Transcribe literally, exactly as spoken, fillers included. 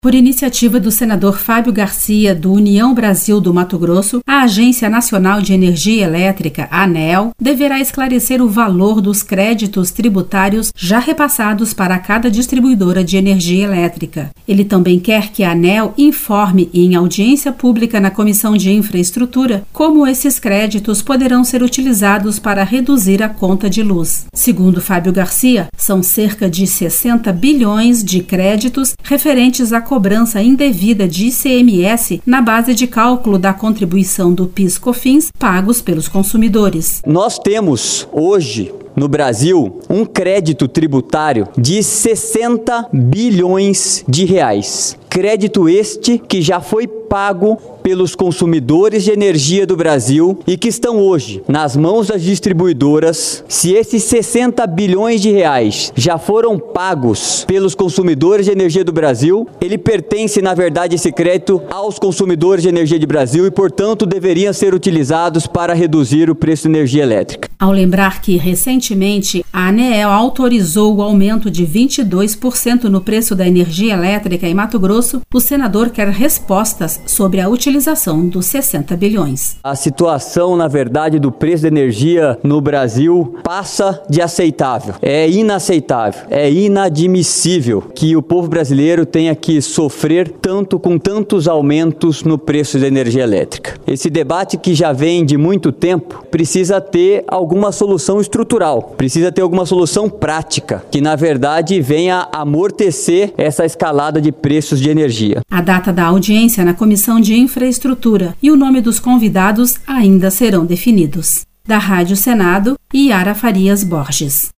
Por iniciativa do senador Fábio Garcia, do União Brasil do Mato Grosso, a Agência Nacional de Energia Elétrica, ANEEL, deverá esclarecer o valor dos créditos tributários já repassados para cada distribuidora de energia elétrica. Ele também quer que a ANEEL informe em audiência pública na Comissão de Infraestrutura como esses créditos poderão ser utilizados para reduzir a conta de luz. Segundo Fábio Garcia, são cerca de sessenta bilhões de créditos referentes à cobrança indevida de I C M S na base de cálculo da contribuição do PIS/COFINS pagos pelos consumidores. Nós temos hoje no Brasil um crédito tributário de sessenta bilhões de reais. Crédito este que já foi pago pelos consumidores de energia do Brasil e que estão hoje nas mãos das distribuidoras. Se esses sessenta bilhões de reais já foram pagos pelos consumidores de energia do Brasil, ele pertence, na verdade, esse crédito aos consumidores de energia do Brasil e, portanto, deveriam ser utilizados para reduzir o preço de energia elétrica. Ao lembrar que, recentemente, a ANEEL autorizou o aumento de vinte e dois por cento no preço da energia elétrica em Mato Grosso, o senador quer respostas sobre a utilização dos sessenta bilhões. A situação, na verdade, do preço da energia no Brasil passa de aceitável. É inaceitável, é inadmissível que o povo brasileiro tenha que sofrer tanto com tantos aumentos no preço da energia elétrica. Esse debate, que já vem de muito tempo, precisa ter alguma solução estrutural, precisa ter alguma solução prática, que na verdade venha amortecer essa escalada de preços de energia. A data da audiência na Comissão de Infraestrutura e o nome dos convidados ainda serão definidos. Da Rádio Senado, Yara Farias Borges.